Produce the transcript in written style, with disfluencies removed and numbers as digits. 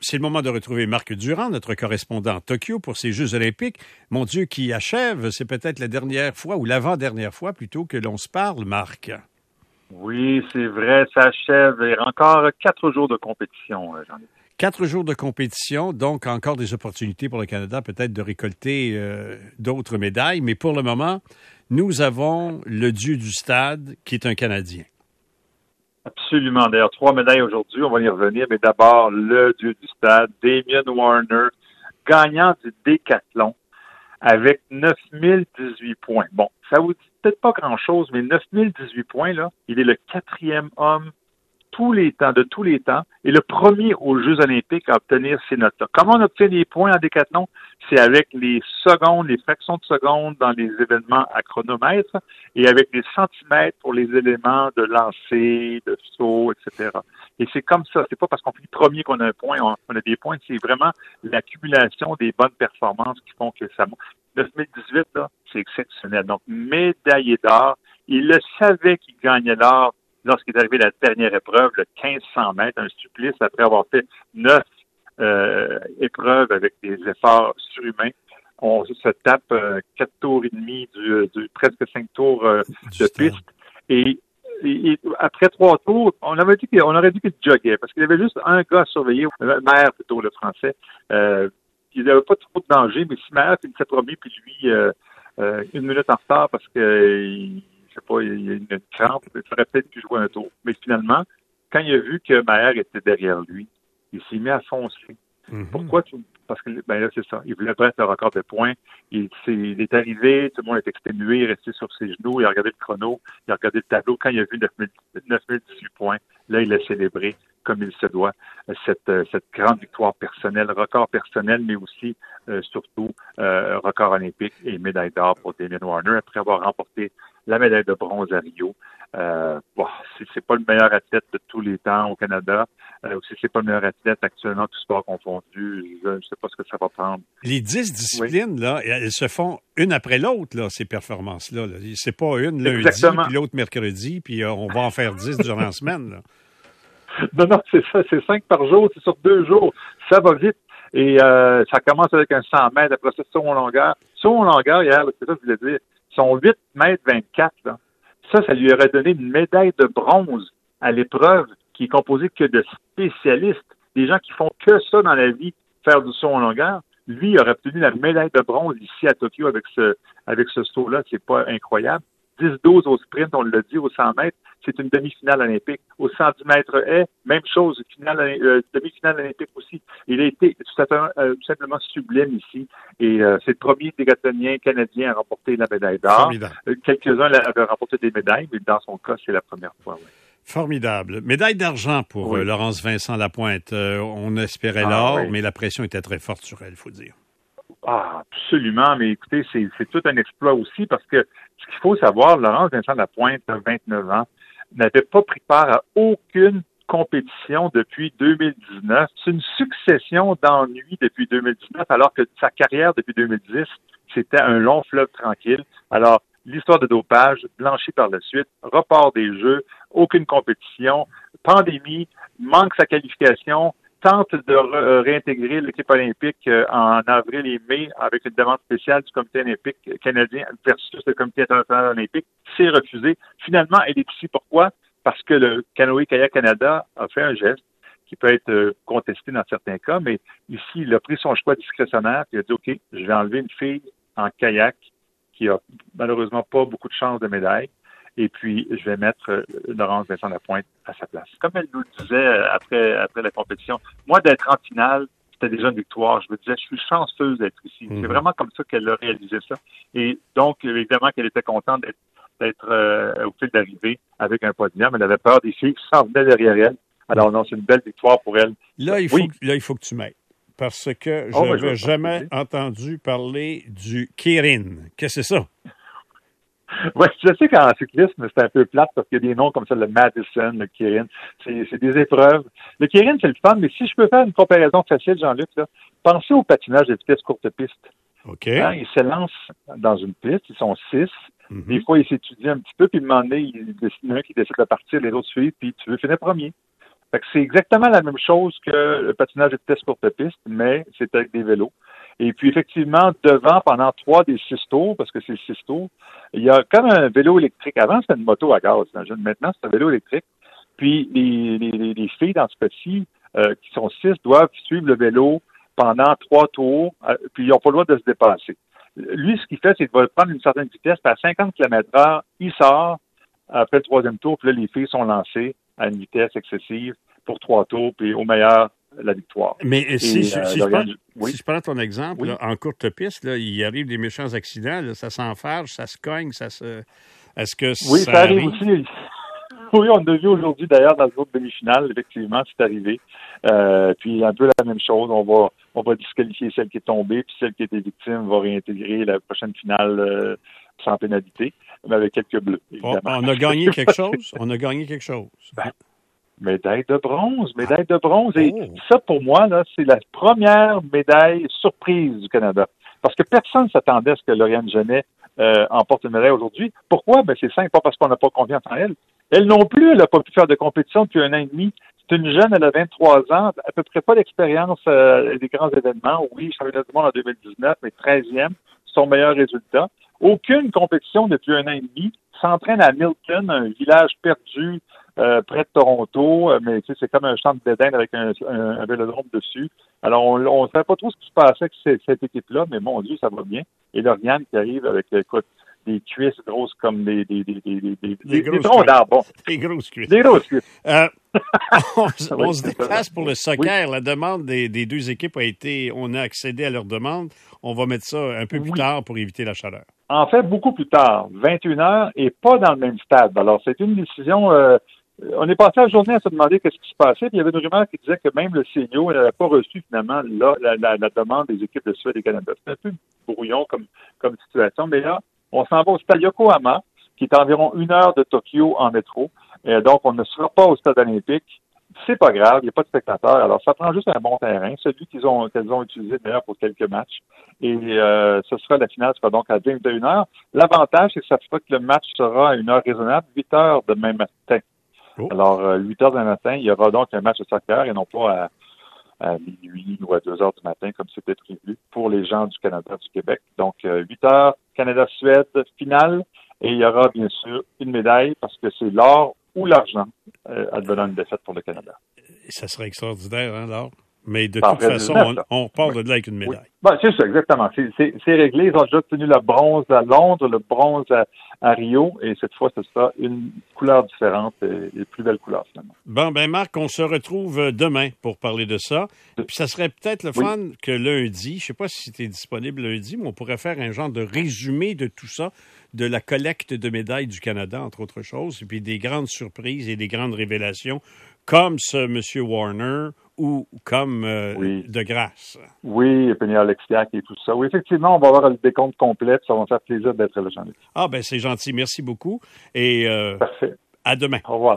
c'est le moment de retrouver Marc Durand, notre correspondant à Tokyo pour ces Jeux olympiques. Mon Dieu, qui achève, c'est peut-être la dernière fois ou l'avant-dernière fois plutôt que l'on se parle, Marc. Oui, c'est vrai, ça achève. Il y a encore 4 jours de compétition, Jean-Luc. 4 jours de compétition, donc encore des opportunités pour le Canada peut-être de récolter d'autres médailles. Mais pour le moment, nous avons le dieu du stade qui est un Canadien. Absolument. D'ailleurs, 3 médailles aujourd'hui, on va y revenir. Mais d'abord, le dieu du stade, Damien Warner, gagnant du décathlon avec 9018 points. Bon, ça vous dit peut-être pas grand-chose, mais 9018 points, là, il est le 4e homme de tous les temps, et le premier aux Jeux olympiques à obtenir ces notes-là. Comment on obtient les points en décathlon? C'est avec les secondes, les fractions de secondes dans les événements à chronomètre et avec les centimètres pour les éléments de lancer, de saut, etc. Et c'est comme ça. C'est pas parce qu'on finit premier qu'on a un point, on a des points. C'est vraiment l'accumulation des bonnes performances qui font que ça monte. 2018, là, c'est exceptionnel. Donc, médaillé d'or. Il le savait qu'il gagnait l'or lorsqu'il est arrivé à la dernière épreuve, le 1500 mètres, un supplice, après avoir fait 9 épreuves avec des efforts surhumains. On se tape 4 tours et demi du presque 5 tours de piste. Et après 3 tours, on aurait dit qu'il joguait, parce qu'il y avait juste un gars à surveiller, Maher plutôt, le français. Il n'avait pas trop de danger, mais si Maher finissait premier, puis lui, 1 minute en retard parce que je sais pas, il y a une crampe, il aurait peut-être pu jouer un tour. Mais finalement, quand il a vu que Maher était derrière lui, il s'est mis à foncer. Mm-hmm. Pourquoi? Parce que, là, c'est ça. Il voulait battre le record de points. Il est arrivé, tout le monde est exténué, il est resté sur ses genoux, il a regardé le chrono, il a regardé le tableau. Quand il a vu 9018 points, là, il a célébré comme il se doit cette grande victoire personnelle, record personnel, mais aussi, surtout, record olympique et médaille d'or pour Damien Warner après avoir remporté la médaille de bronze à Rio. C'est pas le meilleur athlète de tous les temps au Canada. Aussi, c'est pas le meilleur athlète actuellement, tout sport confondu. Je ne sais pas ce que ça va prendre. Les 10 disciplines, là, elles se font une après l'autre, là, ces performances-là. Là. C'est pas une lundi, puis l'autre mercredi, puis on va en faire 10 durant la semaine. Là. Non, c'est ça. C'est 5 par jour. C'est sur 2 jours. Ça va vite. Et ça commence avec un 100 mètres. Après ça, saut en longueur. Saut en longueur, hier, c'est ça que je voulais dire. Son 8 mètres 24, là. Ça lui aurait donné une médaille de bronze à l'épreuve qui est composée que de spécialistes, des gens qui font que ça dans la vie, faire du saut en longueur. Lui, il aurait obtenu la médaille de bronze ici à Tokyo avec ce saut-là. C'est pas incroyable. 10-12 au sprint, on l'a dit, au 100 mètres, c'est une demi-finale olympique. Au 110 mètres haies, même chose, demi-finale olympique aussi. Il a été tout simplement sublime ici. Et c'est le premier décathlonien canadien à remporter la médaille d'or. Quelques-uns avaient remporté des médailles, mais dans son cas, c'est la première fois. Ouais. Formidable. Médaille d'argent pour Laurence Vincent Lapointe. On espérait l'or, mais la pression était très forte sur elle, il faut dire. Ah, absolument. Mais écoutez, c'est tout un exploit aussi parce que ce qu'il faut savoir, Laurence Vincent Lapointe, 29 ans, n'avait pas pris part à aucune compétition depuis 2019. C'est une succession d'ennuis depuis 2019, alors que sa carrière depuis 2010, c'était un long fleuve tranquille. Alors, l'histoire de dopage, blanchi par la suite, report des Jeux, aucune compétition, pandémie, manque sa qualification, tente de réintégrer l'équipe olympique en avril et mai avec une demande spéciale du comité olympique canadien versus le comité international olympique. C'est refusé. Finalement, elle est ici. Pourquoi? Parce que le Canoë-Kayak Canada a fait un geste qui peut être contesté dans certains cas, mais ici, il a pris son choix discrétionnaire et il a dit, OK, je vais enlever une fille en kayak qui a malheureusement pas beaucoup de chances de médaille. Et puis, je vais mettre Laurence Vincent Lapointe à sa place. Comme elle nous le disait après la compétition, moi, d'être en finale, c'était déjà une victoire. Je me disais, je suis chanceuse d'être ici. C'est vraiment comme ça qu'elle a réalisé ça. Et donc, évidemment, qu'elle était contente d'être au fil d'arrivée avec un podium. Elle avait peur des filles qui s'en venaient derrière elle. Alors, non, c'est une belle victoire pour elle. Là, il faut que tu m'aides. Parce que je n'avais jamais entendu parler du Kirin. Qu'est-ce que c'est ça? Oui, je sais qu'en cyclisme, c'est un peu plate parce qu'il y a des noms comme ça, le Madison, le Kirin. C'est des épreuves. Le Kirin, c'est le fun, mais si je peux faire une comparaison facile, Jean-Luc, là, pensez au patinage de vitesse courte piste. OK. Hein, ils se lancent dans une piste, ils sont 6. Mm-hmm. Des fois, ils s'étudient un petit peu, puis à un moment donné, il y en a un qui décide de partir, les autres suivent, puis tu veux finir premier. Fait que c'est exactement la même chose que le patinage de vitesse courte piste, mais c'est avec des vélos. Et puis, effectivement, devant, pendant 3 des 6 tours, parce que c'est 6 tours, il y a comme un vélo électrique. Avant, c'était une moto à gaz, j'imagine. Maintenant, c'est un vélo électrique. Puis, les filles, dans ce cas-ci, qui sont 6, doivent suivre le vélo pendant 3 tours, puis ils n'ont pas le droit de se dépasser. Lui, ce qu'il fait, c'est qu'il va prendre une certaine vitesse, puis à 50 km/h, il sort après le 3e tour, puis là, les filles sont lancées à une vitesse excessive pour 3 tours, puis au meilleur, la victoire. Mais si je prends ton exemple, oui. là, en courte piste, là, il arrive des méchants accidents, là, ça s'enfarge, ça se cogne, Est-ce que ça arrive aussi. Oui, on l'a vu aujourd'hui d'ailleurs dans le groupe demi-finale, effectivement, c'est arrivé. Puis un peu la même chose, on va disqualifier celle qui est tombée, puis celle qui était victime va réintégrer la prochaine finale sans pénalité, mais avec quelques bleus, évidemment. On a gagné quelque chose? On a gagné quelque chose. Ben, médaille de bronze. Et ça, pour moi, là, c'est la première médaille surprise du Canada. Parce que personne ne s'attendait à ce que Lauriane Genet emporte une médaille aujourd'hui. Pourquoi? Ben, c'est simple, pas parce qu'on n'a pas confiance en elle. Elle non plus, elle n'a pas pu faire de compétition depuis 1 an et demi. C'est une jeune, elle a 23 ans, à peu près pas d'expérience des grands événements. Oui, championnat du monde en 2019, mais 13e, son meilleur résultat. Aucune compétition depuis 1 an et demi. S'entraîne à Milton, un village perdu près de Toronto, mais tu sais, c'est comme un champ de bédin avec un vélodrome dessus. Alors, on ne savait pas trop ce qui se passait avec cette équipe-là, mais mon Dieu, ça va bien. Et Lauriane qui arrive avec, écoute, des cuisses grosses comme des troncs d'arbres. Bon. Des grosses cuisses. Des grosses cuisses. On se déplace pour le soccer. Oui. La demande des 2 équipes on a accédé à leur demande. On va mettre ça un peu plus tard pour éviter la chaleur. En fait, beaucoup plus tard, 21h, et pas dans le même stade. Alors, c'est une décision... on est passé la journée à se demander qu'est-ce qui se passait, puis il y avait une rumeur qui disait que même le CNO n'avait pas reçu finalement la demande des équipes de Suède et Canada. C'est un peu brouillon comme situation, mais là, on s'en va au stade Yokohama, qui est à environ 1 heure de Tokyo en métro. Et donc, on ne sera pas au stade olympique. C'est pas grave, il n'y a pas de spectateurs. Alors, ça prend juste un bon terrain, celui qu'elles ont utilisé d'ailleurs pour quelques matchs. Et ce sera la finale, sera donc à 21h. L'avantage, c'est que ça fera que le match sera à une heure raisonnable, 8h demain matin. Oh. Alors, 8h demain matin, il y aura donc un match de soccer et non pas à minuit ou à 2h du matin, comme c'était prévu pour les gens du Canada, du Québec. Donc, 8h, Canada-Suède, finale. Et il y aura, bien sûr, une médaille parce que c'est l'or ou l'argent advenant une défaite pour le Canada. Ça serait extraordinaire, hein, l'or? Mais de toute façon, on repart de là avec une médaille. Oui. Ben, c'est ça, exactement. C'est réglé. Ils ont déjà obtenu le bronze à Londres, le bronze à Rio, et cette fois, ce sera une couleur différente et plus belle couleur, finalement. Bon, ben Marc, on se retrouve demain pour parler de ça. Puis ça serait peut-être le fun que lundi, je ne sais pas si tu es disponible lundi, mais on pourrait faire un genre de résumé de tout ça, de la collecte de médailles du Canada, entre autres choses, et puis des grandes surprises et des grandes révélations, comme ce M. Warner ou comme De Grasse. Oui, et puis Alexiak et tout ça. Oui, effectivement, on va avoir le décompte complet, ça va me faire plaisir d'être là, Jean-Luc. Ah, ben c'est gentil. Merci beaucoup. Et parfait. À demain. Au revoir.